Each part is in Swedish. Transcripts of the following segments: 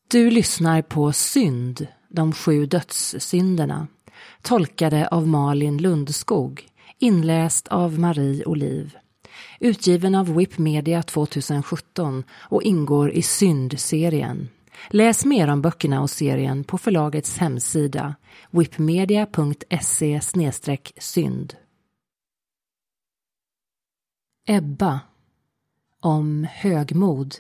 Du lyssnar på Synd, de 7 dödssynderna, tolkade av Malin Lundskog, inläst av Marie Oliv. Utgiven av Whip Media 2017 och ingår i Synd-serien. Läs mer om böckerna och serien på förlagets hemsida whipmedia.se/synd. Ebba, om högmod.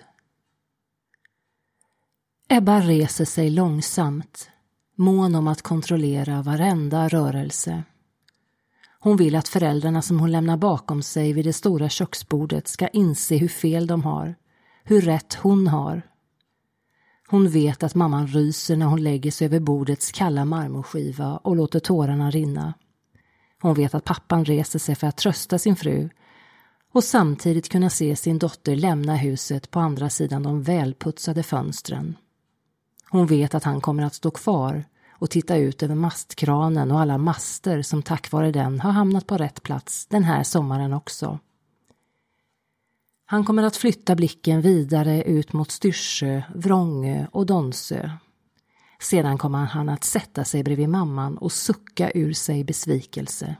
Ebba reser sig långsamt, mån om att kontrollera varenda rörelse. Hon vill att föräldrarna som hon lämnar bakom sig vid det stora köksbordet ska inse hur fel de har, hur rätt hon har. Hon vet att mamman ryser när hon lägger sig över bordets kalla marmorskiva och låter tårarna rinna. Hon vet att pappan reser sig för att trösta sin fru och samtidigt kunna se sin dotter lämna huset på andra sidan de välputsade fönstren. Hon vet att han kommer att stå kvar och titta ut över mastkranen och alla master som tack vare den har hamnat på rätt plats den här sommaren också. Han kommer att flytta blicken vidare ut mot Styrsö, Vrångö och Donsö. Sedan kommer han att sätta sig bredvid mamman och sucka ur sig besvikelse.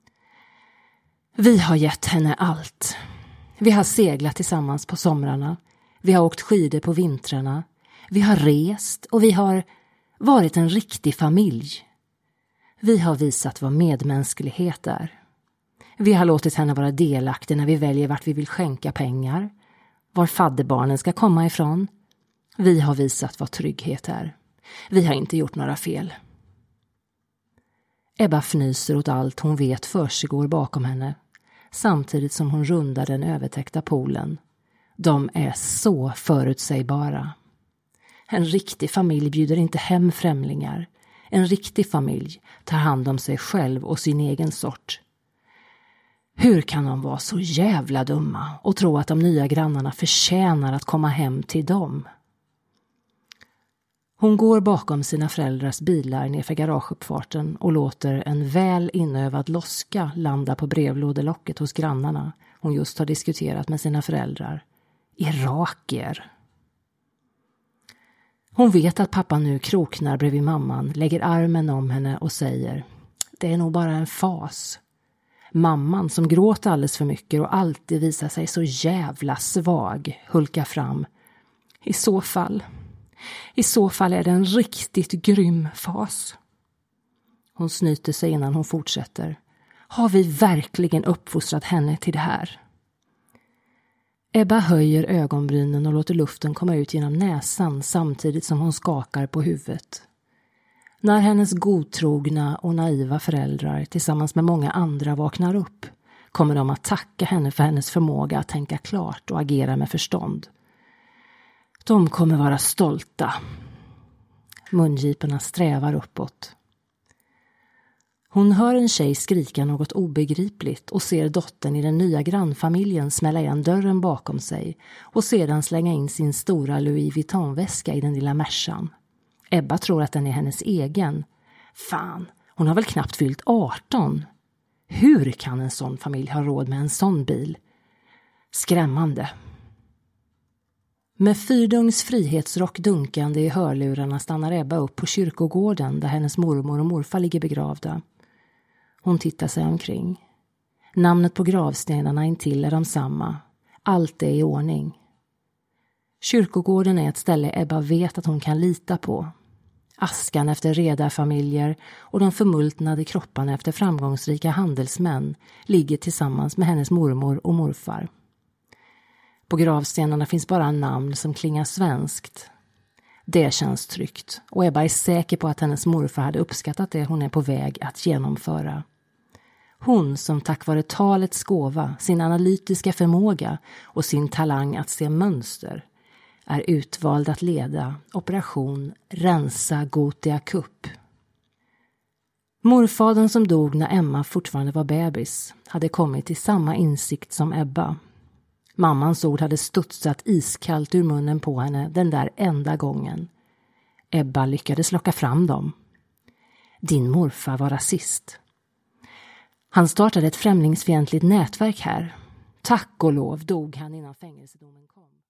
Vi har gett henne allt. Vi har seglat tillsammans på somrarna. Vi har åkt skidor på vintrarna. Vi har rest och vi har varit en riktig familj. Vi har visat vad medmänsklighet är. Vi har låtit henne vara delaktig när vi väljer vart vi vill skänka pengar, var fadderbarnen ska komma ifrån. Vi har visat vad trygghet är. Vi har inte gjort några fel. Ebba fnyser åt allt hon vet försiggår bakom henne, samtidigt som hon rundar den övertäckta poolen. De är så förutsägbara. En riktig familj bjuder inte hem främlingar. En riktig familj tar hand om sig själv och sin egen sort. Hur kan de vara så jävla dumma och tro att de nya grannarna förtjänar att komma hem till dem? Hon går bakom sina föräldrars bilar nerför garageuppfarten och låter en väl inövad loska landa på brevlådelocket hos grannarna hon just har diskuterat med sina föräldrar. Irakier. Hon vet att pappa nu kroknar bredvid mamman, lägger armen om henne och säger: det är nog bara en fas. Mamman, som gråter alldeles för mycket och alltid visar sig så jävla svag, hulkar fram. I så fall är det en riktigt grym fas. Hon snyter sig innan hon fortsätter. Har vi verkligen uppfostrat henne till det här? Ebba höjer ögonbrynen och låter luften komma ut genom näsan samtidigt som hon skakar på huvudet. När hennes godtrogna och naiva föräldrar tillsammans med många andra vaknar upp kommer de att tacka henne för hennes förmåga att tänka klart och agera med förstånd. De kommer vara stolta. Mungiporna strävar uppåt. Hon hör en tjej skrika något obegripligt och ser dottern i den nya grannfamiljen smälla igen dörren bakom sig och sedan slänga in sin stora Louis Vuitton-väska i den lilla Mercan. Ebba tror att den är hennes egen. Fan, hon har väl knappt fyllt 18. Hur kan en sån familj ha råd med en sån bil? Skrämmande. Med Fyrdungs frihetsrock dunkande i hörlurarna stannar Ebba upp på kyrkogården där hennes mormor och morfar ligger begravda. Hon tittar sig omkring. Namnet på gravstenarna intill är de samma. Allt är i ordning. Kyrkogården är ett ställe Ebba vet att hon kan lita på. Askan efter redarfamiljer och de förmultnade kropparna efter framgångsrika handelsmän ligger tillsammans med hennes mormor och morfar. På gravstenarna finns bara namn som klingar svenskt. Det känns tryggt och Ebba är säker på att hennes morfar hade uppskattat det hon är på väg att genomföra. Hon som tack vare talets gåva, sin analytiska förmåga och sin talang att se mönster är utvald att leda operation Rensa Gothia Cup. Morfadern som dog när Emma fortfarande var bebis hade kommit till samma insikt som Ebba. Mammans ord hade studsat iskallt ur munnen på henne den där enda gången. Ebba lyckades locka fram dem. Din morfar var rasist. Han startade ett främlingsfientligt nätverk här. Tack och lov dog han innan fängelsedomen kom.